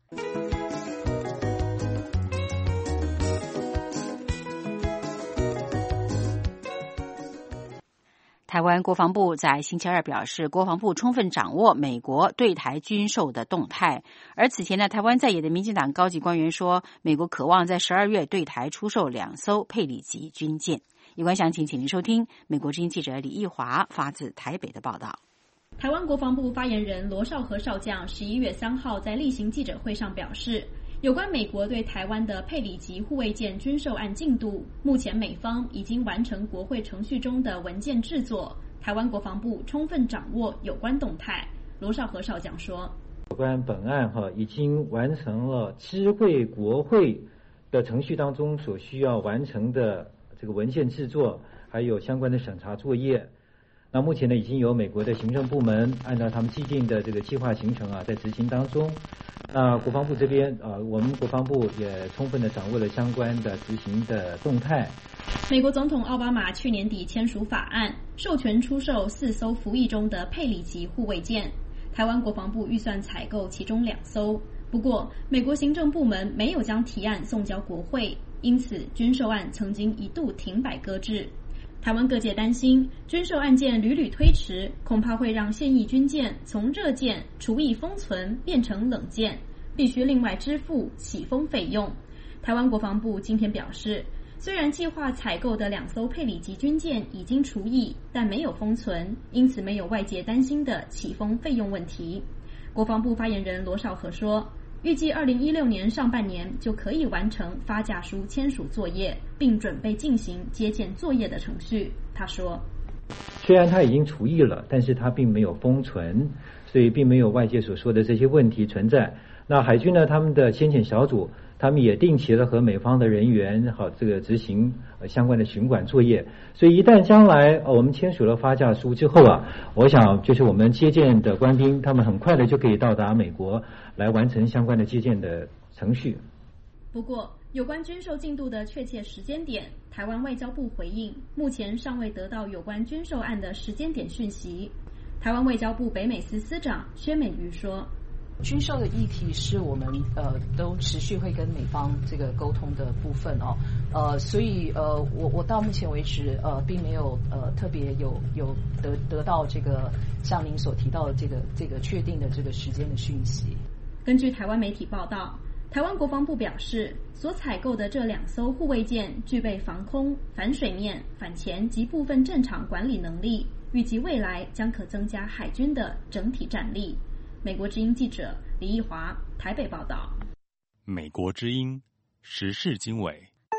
台湾国防部在星期二表示，国防部充分掌握美国对台军售的动态。而此前呢，台湾在野的民进党高级官员说，美国渴望在十二月对台出售两艘佩里级军舰。有关详情，请您收听美国之音记者李义华发自台北的报道。 台湾国防部发言人罗绍和少将十一月三号在例行记者会上表示，有关美国对台湾的佩里级护卫舰军售案进度，目前美方已经完成国会程序中的文件制作，台湾国防部充分掌握有关动态。罗绍和少将说， 有关本案哈已经完成了知会国会的程序当中所需要完成的这个文件制作，还有相关的审查作业。那目前呢，已经由美国的行政部门按照他们既定的这个计划行程啊，在执行当中。那国防部这边啊，我们国防部也充分的掌握了相关的执行的动态。 美国总统奥巴马去年底签署法案，授权出售四艘服役中的佩里级护卫舰。台湾国防部预算采购其中两艘，不过美国行政部门没有将提案送交国会，因此军售案曾经一度停摆搁置。台湾各界担心，军售案件屡屡推迟，恐怕会让现役军舰从热舰除役封存变成冷舰，必须另外支付起封费用。台湾国防部今天表示，虽然计划采购的两艘佩里级军舰已经除役，但没有封存，因此没有外界担心的起封费用问题。国防部发言人罗绍和说，预计二零一六年上半年就可以完成发价书签署作业，并准备进行接见作业的程序。他说， 虽然它已经除役了，但是它并没有封存，所以并没有外界所说的这些问题存在。那海军呢，他们的先遣小组他们也定期的和美方的人员好这个执行呃相关的巡管作业，所以一旦将来、呃、我们签署了发价书之后啊，我想就是我们接见的官兵他们很快的就可以到达美国来完成相关的接见的程序。 不过有关军售进度的确切时间点，台湾外交部回应，目前尚未得到有关军售案的时间点讯息。台湾外交部北美司司长薛美瑜说， 军售的议题是我们呃都持续会跟美方这个沟通的部分哦，呃，所以呃我我到目前为止呃并没有呃特别有有得得到这个像您所提到的这个这个确定的这个时间的讯息。 根据台湾媒体报道，台湾国防部表示，所采购的这两艘护卫舰具备防空、反水面、反潜及部分战场管理能力，预计未来将可增加海军的整体战力。美国之音记者李义华台北报道。 美国之音时事经纬。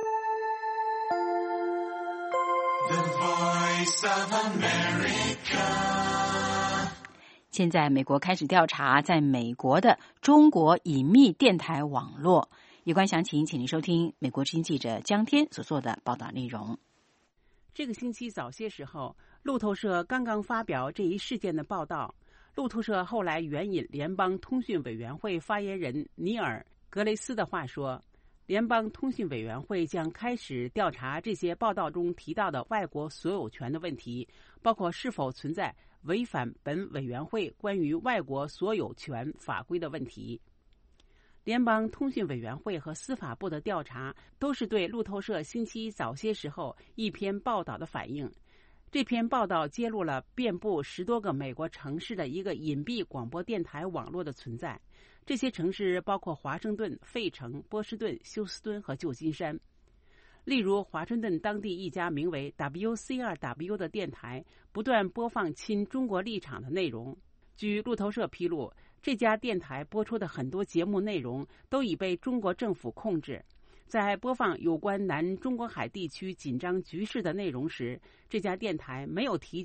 现在美国开始调查在美国的中国隐秘电台网络。有关详情，请您收听美国之音记者江天所做的报道内容。 这个星期早些时候，路透社刚刚发表这一事件的报道。路透社后来援引联邦通讯委员会发言人尼尔·格雷斯的话说，联邦通讯委员会将开始调查这些报道中提到的外国所有权的问题，包括是否存在违反本委员会关于外国所有权法规的问题。联邦通讯委员会和司法部的调查都是对路透社星期一早些时候一篇报道的反应。这篇报道揭露了遍布十多个美国城市的一个隐蔽广播电台网络的存在。这些城市包括华盛顿、费城、波士顿、休斯敦和旧金山。例如，华盛顿当地一家名为 W C 二 W 的电台不断播放亲中国立场的内容。据路透社披露，这家电台播出的很多节目内容都已被中国政府控制。在播放有关南中国海地区紧张局势的内容时，这家电台没有提及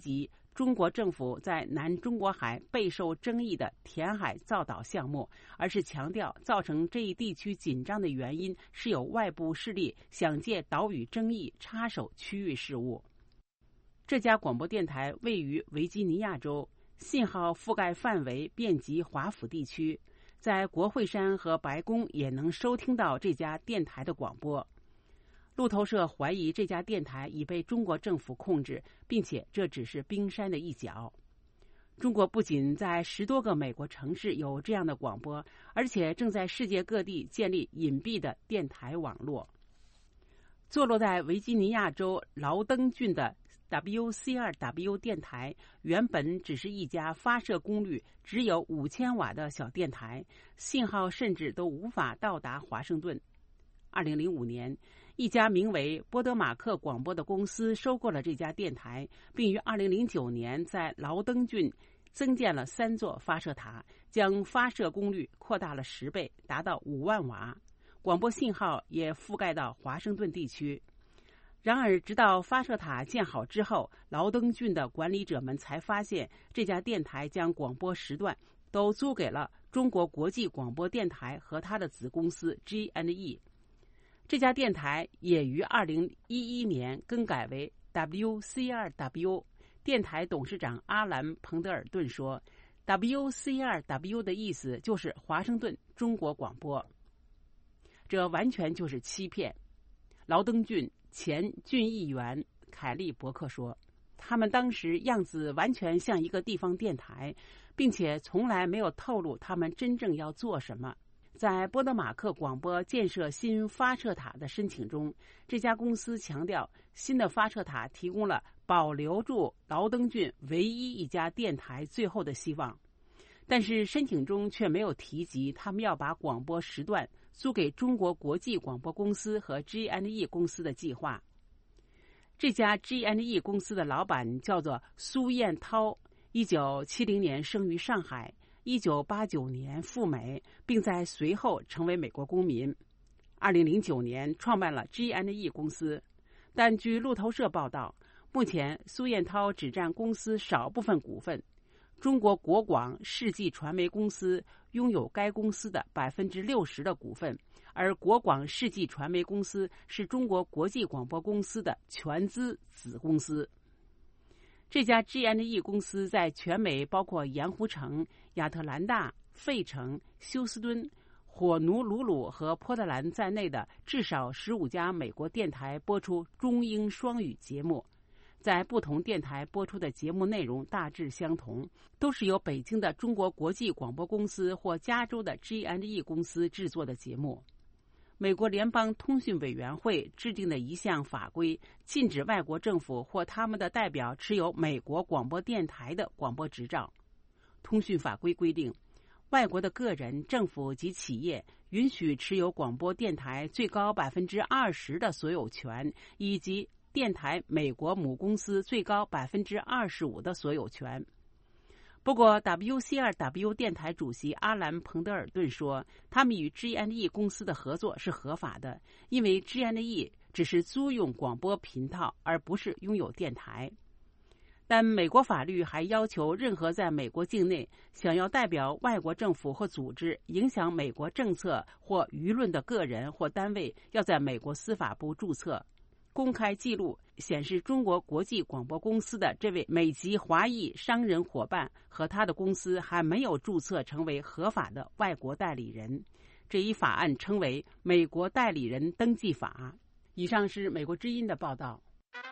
中国政府在南中国海备受争议的填海造岛项目，而是强调造成这一地区紧张的原因是有外部势力想借岛屿争议插手区域事务。这家广播电台位于维吉尼亚州，信号覆盖范围遍及华府地区，在国会山和白宫也能收听到这家电台的广播。路透社怀疑这家电台已被中国政府控制，并且这只是冰山的一角。中国不仅在十多个美国城市有这样的广播，而且正在世界各地建立隐蔽的电台网络。坐落在维吉尼亚州劳登郡的 W C 二 W 电台原本只是一家发射功率只有五千瓦的小电台，信号甚至都无法到达华盛顿。二零零五年，一家名为波德马克广播的公司收购了这家电台，并于二零零九年在劳登郡增建了三座发射塔，将发射功率扩大了十倍，达到五万瓦。广播信号也覆盖到华盛顿地区。然而，直到发射塔建好之后，劳登郡的管理者们才发现，这家电台将广播时段都租给了中国国际广播电台和它的子公司 G and E。这家电台也于二零一一年更改为 W C 二 W。电台董事长阿兰·彭德尔顿说 ：“W C 二 W 的意思就是华盛顿中国广播。”这完全就是欺骗。劳登郡前郡议员凯利·伯克说：“他们当时样子完全像一个地方电台，并且从来没有透露他们真正要做什么。”在波德马克广播建设新发射塔的申请中，这家公司强调，新的发射塔提供了保留住劳登郡唯一一家电台最后的希望。但是申请中却没有提及他们要把广播时段租给中国国际广播公司和 G and E 公司的计划。这家 G and E 公司的老板叫做苏彦涛，一九七零年生于上海。一九八九年赴美，并在随后成为美国公民。二零零九年创办了 G and E 公司，但据路透社报道，目前苏彦涛只占公司少部分股份。中国国广世纪传媒公司拥有该公司的百分之六十的股份，而国广世纪传媒公司是中国国际广播公司的全资子公司。这家 G and E 公司在全美包括盐湖城、亚特兰大、费城、休斯敦、火奴鲁鲁和波特兰在内的至少十五家美国电台播出中英双语节目。在不同电台播出的节目内容大致相同，都是由北京的中国国际广播公司或加州的 G and E 公司制作的节目。美国联邦通讯委员会制定的一项法规，禁止外国政府或他们的代表持有美国广播电台的广播执照。通讯法规规定，外国的个人、政府及企业允许持有广播电台最高百分之二十的所有权，以及电台美国母公司最高百分之二十五的所有权。不过 W C 二 W 电台主席阿兰·彭德尔顿说，他们与 G and E 公司的合作是合法的，因为 G and E 只是租用广播频道，而不是拥有电台。但美国法律还要求任何在美国境内想要代表外国政府或组织影响美国政策或舆论的个人或单位，要在美国司法部注册。公开记录显示，中国国际广播公司的这位美籍华裔商人伙伴和他的公司还没有注册成为合法的外国代理人。这一法案称为《美国代理人登记法》。以上是美国之音的报道。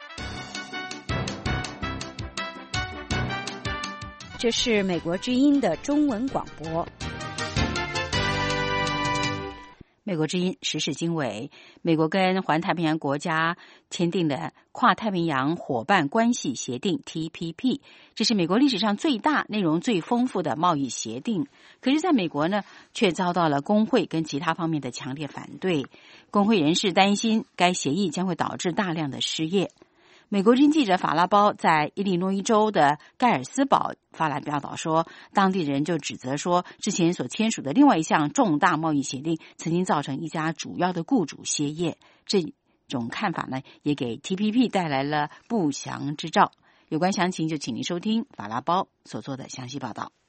这是美国之音的中文广播。美国之音时事经纬，美国跟环太平洋国家签订的跨太平洋伙伴关系协定 T P P， 这是美国历史上最大、内容最丰富的贸易协定。可是在美国呢，却遭到了工会跟其他方面的强烈反对。工会人士担心该协议将会导致大量的失业。美国之音记者法拉包在伊利诺伊州的盖尔斯堡发来报道说，当地人就指责说，之前所签署的另外一项重大贸易协定曾经造成一家主要的雇主歇业。这种看法呢，也给 T P P 带来了不祥之兆。 有关详情就请您收听法拉包所做的详细报道。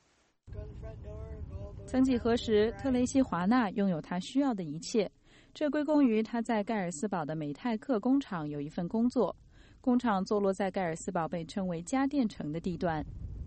曾几何时，特雷西·华纳拥有他需要的一切，这归功于他在盖尔斯堡的美泰克工厂有一份工作。工厂坐落在盖尔斯堡被称为家电城的地段。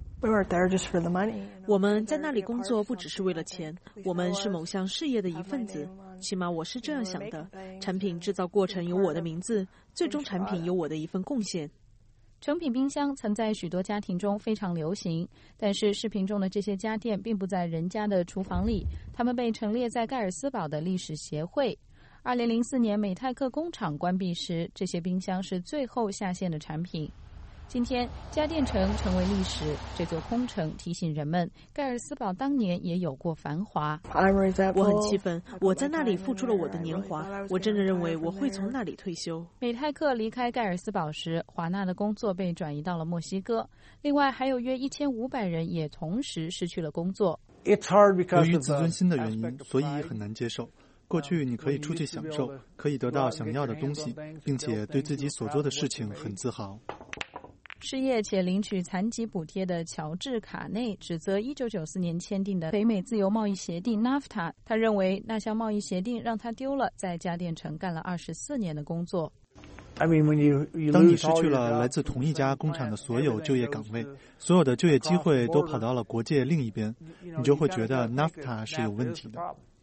我们在那里工作不只是为了钱，我们是某项事业的一份子，起码我是这样想的。产品制造过程有我的名字，最终产品有我的一份贡献。 成品冰箱曾在许多家庭中非常流行，但是视频中的这些家电并不在人家的厨房里，它们被陈列在盖尔斯堡的历史协会。二零零四年美泰克工厂关闭时，这些冰箱是最后下线的产品。今天家电城成为历史，这座空城提醒人们，盖尔斯堡当年也有过繁华。 我很气愤，我在那里付出了我的年华，我真的认为我会从那里退休。 美泰克离开盖尔斯堡时，华纳的工作被转移到了墨西哥，另外还有约一千五百人也同时失去了工作。 由于自尊心的原因，所以很难接受。过去你可以出去享受，可以得到想要的东西，并且对自己所做的事情很自豪。 失业且领取残疾补贴的乔治·卡内指责一九九四年签订的北美自由贸易协定 N A F T A， 他认为那项贸易协定让他丢了在家电城干了二十四年的工作。 当你失去了来自同一家工厂的所有就业岗位，所有的就业机会都跑到了国界另一边，你就会觉得 N A F T A 是有问题的。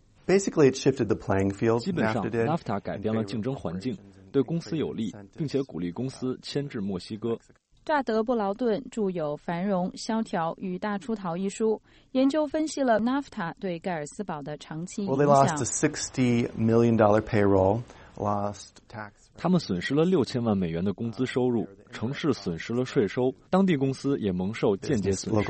基本上 N A F T A 改变了竞争环境，对公司有利，并且鼓励公司迁至墨西哥。 乍德·布劳顿著有《繁荣、萧条与大出逃》一书，研究分析了 N A F T A 对盖尔斯堡的长期影响。 他们损失了六千万美元的工资收入，城市损失了税收，当地公司也蒙受间接损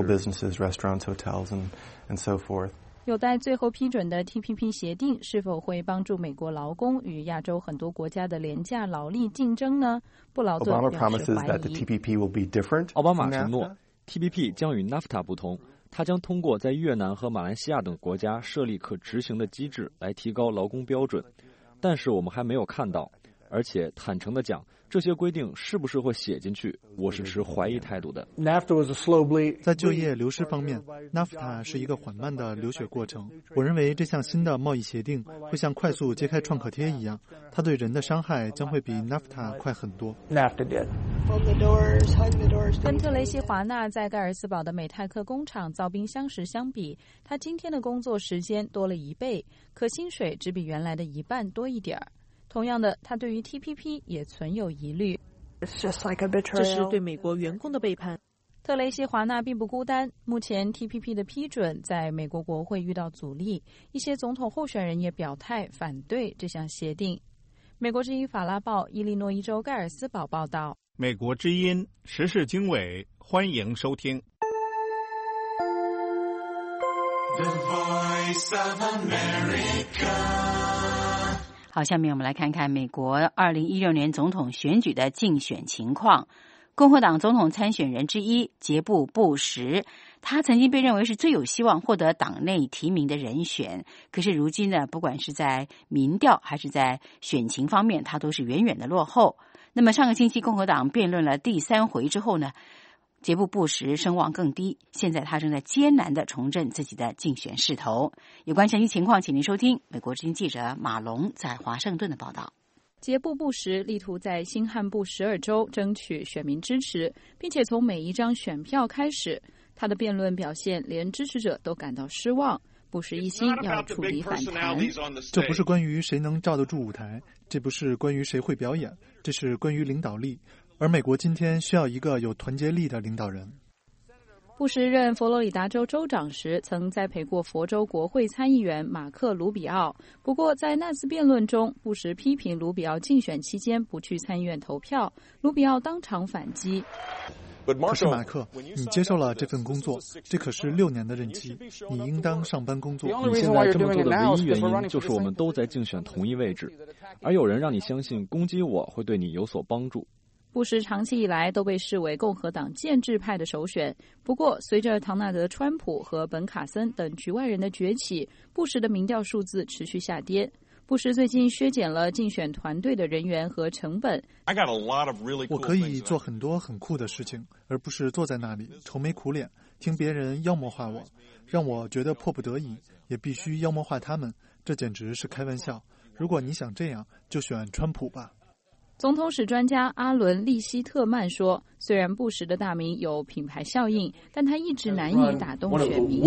失。 有待最后批准的 T P P 协定是否会帮助美国劳工与亚洲很多国家的廉价劳力竞争呢？布劳顿表示怀疑。 奥巴马承诺 T P P 将与 N A F T A 不同，它将通过在越南和马来西亚等国家设立可执行的机制来提高劳工标准，但是我们还没有看到。而且坦诚地讲，这些规定是不是会写进去，我是持怀疑态度的。 在就业流失方面 ，N A F T A 是一个缓慢的流血过程。我认为这项新的贸易协定会像快速揭开创可贴一样，它对人的伤害将会比 N A F T A 快很多。 跟特雷西·华纳在盖尔斯堡的美泰克工厂造冰箱时相比，他今天的工作时间多了一倍，可薪水只比原来的一半多一点儿。同样的，他对于 T P P 也存有疑虑。 这是对美国员工的背叛。 特雷西·华纳并不孤单，目前 T P P 的批准在美国国会遇到阻力，一些总统候选人也表态反对这项协定。美国之音法拉报伊利诺伊州盖尔斯堡报道。 美国之音时事经纬，欢迎收听。The Voice of America。好，下面我们来看看美国二零一六年总统选举的竞选情况。共和党总统参选人之一杰布·布什，他曾经被认为是最有希望获得党内提名的人选，可是如今呢，不管是在民调还是在选情方面，他都是远远的落后。那么上个星期共和党辩论了第三回之后呢，杰布·布什声望更低，现在他正在艰难地重振自己的竞选势头。有关详细情况，请您收听美国之音记者马龙在华盛顿的报道。 杰布·布什力图在新罕布什尔州争取选民支持，并且从每一张选票开始，他的辩论表现连支持者都感到失望。布什一心要触底反弹。 这不是关于谁能罩得住舞台，这不是关于谁会表演，这是关于领导力。而美国今天需要一个有团结力的领导人。 布什任佛罗里达州州长时，曾栽培过佛州国会参议员马克·卢比奥。不过，在那次辩论中，布什批评卢比奥竞选期间不去参议院投票，卢比奥当场反击。 可是马克，你接受了这份工作，这可是六年的任期，你应当上班工作。 你现在这么做的唯一原因就是我们都在竞选同一位置，而有人让你相信攻击我会对你有所帮助。 布什长期以来都被视为共和党建制派的首选，不过随着唐纳德·川普和本·卡森等局外人的崛起，布什的民调数字持续下跌。 布什最近削减了竞选团队的人员和成本。 我可以做很多很酷的事情，而不是坐在那里愁眉苦脸，听别人妖魔化我，让我觉得迫不得已也必须妖魔化他们，这简直是开玩笑。如果你想这样，就选川普吧。 总统史专家阿伦·利希特曼说，虽然布什的大名有品牌效应，但他一直难以打动选民。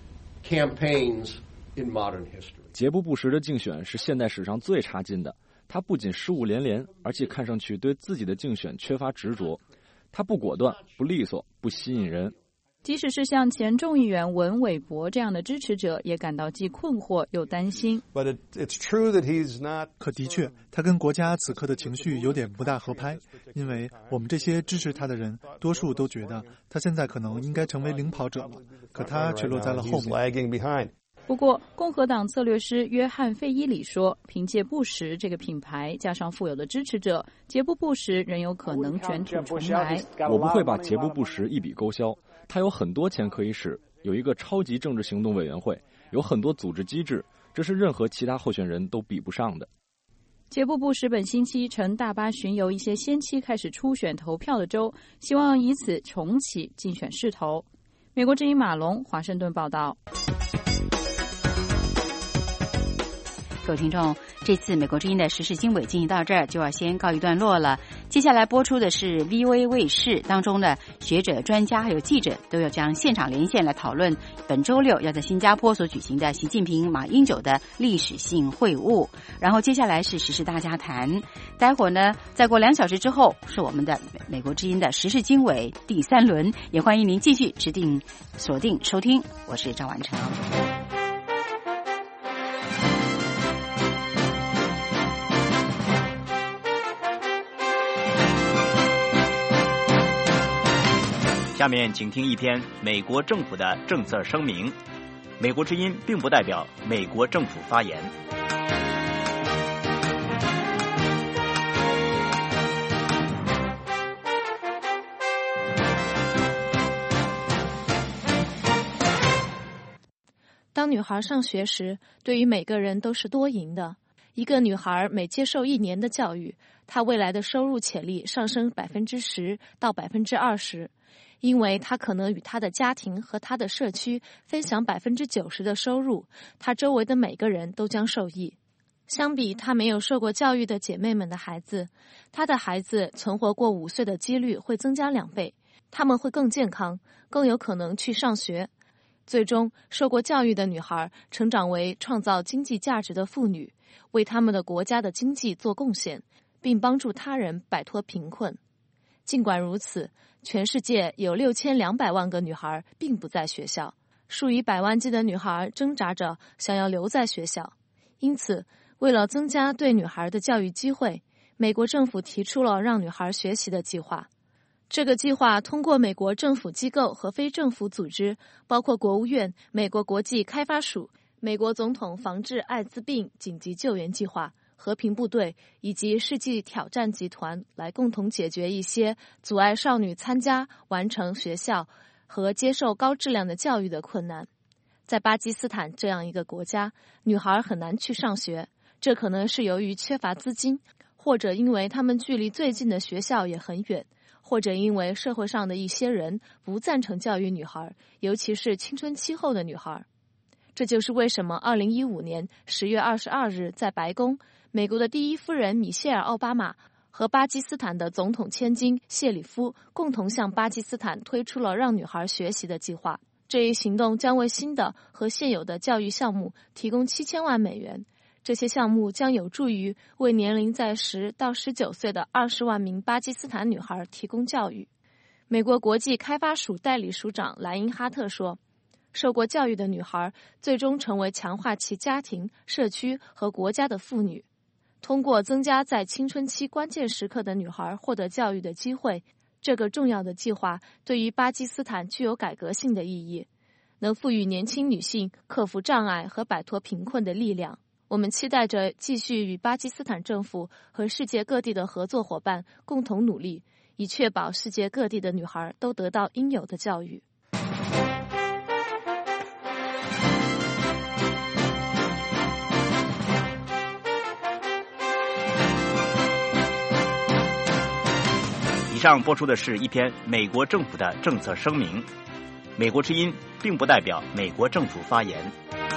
杰布·布什的竞选是现代史上最差劲的，他不仅失误连连，而且看上去对自己的竞选缺乏执着。他不果断、不利索、不吸引人。 即使是像前众议员文韦伯这样的支持者，也感到既困惑又担心。 But it, it's true that he's not... 可的确，他跟国家此刻的情绪有点不大合拍，因为我们这些支持他的人，多数都觉得他现在可能应该成为领跑者了，可他却落在了后面。 不过，共和党策略师约翰·费伊里说，凭借布什这个品牌，加上富有的支持者，杰布·布什仍有可能卷土重来。 我不会把杰布·布什一笔勾销，他有很多钱可以使，有一个超级政治行动委员会，有很多组织机制，这是任何其他候选人都比不上的。 杰布·布什本星期乘大巴巡游一些先期开始初选投票的州，希望以此重启竞选势头。美国之音马龙华盛顿报道。 各位听众，这次美国之音的时事经纬进行到这儿就要先告一段落了。接下来播出的是 V O A 卫视当中的学者、专家还有记者都要将现场连线来讨论本周六要在新加坡所举行的习近平、马英九的历史性会晤。然后接下来是时事大家谈，待会儿呢，再过两小时之后是我们的美国之音的时事经纬第三轮，也欢迎您继续指定锁定收听。我是赵婉成。 下面请听一篇美国政府的政策声明。美国之音并不代表美国政府发言。 当女孩上学时，对于每个人都是多赢的。一个女孩每接受一年的教育，她未来的收入潜力上升百分之十到百分之二十。因为他可能与他的家庭和他的社区分享百分之九十的收入，他周围的每个人都将受益。相比他没有受过教育的姐妹们的孩子，他的孩子存活过五岁的几率会增加两倍，他们会更健康，更有可能去上学。最终，受过教育的女孩成长为创造经济价值的妇女，为他们的国家的经济做贡献，并帮助他人摆脱贫困。尽管如此，全世界有六千两百万个女孩并不在学校，数以百万计的女孩挣扎着想要留在学校。因此，为了增加对女孩的教育机会，美国政府提出了让女孩学习的计划。这个计划通过美国政府机构和非政府组织，包括国务院、美国国际开发署、美国总统防治艾滋病紧急救援计划、和平部队以及世纪挑战集团来共同解决一些阻碍少女参加、完成学校和接受高质量的教育的困难。在巴基斯坦这样一个国家，女孩很难去上学，这可能是由于缺乏资金，或者因为他们距离最近的学校也很远，或者因为社会上的一些人不赞成教育女孩，尤其是青春期后的女孩。这就是为什么二零一五年十月二十二日在白宫，美国的第一夫人米歇尔·奥巴马和巴基斯坦的总统千金谢里夫共同向巴基斯坦推出了让女孩学习的计划。这一行动将为新的和现有的教育项目提供七千万美元。这些项目将有助于为年龄在十到十九岁的二十万名巴基斯坦女孩提供教育。美国国际开发署代理署长莱因哈特说，受过教育的女孩最终成为强化其家庭、社区和国家的妇女。通过增加在青春期关键时刻的女孩获得教育的机会，这个重要的计划对于巴基斯坦具有改革性的意义，能赋予年轻女性克服障碍和摆脱贫困的力量。我们期待着继续与巴基斯坦政府和世界各地的合作伙伴共同努力，以确保世界各地的女孩都得到应有的教育。 上播出的是一篇美国政府的政策声明。美国之音并不代表美国政府发言。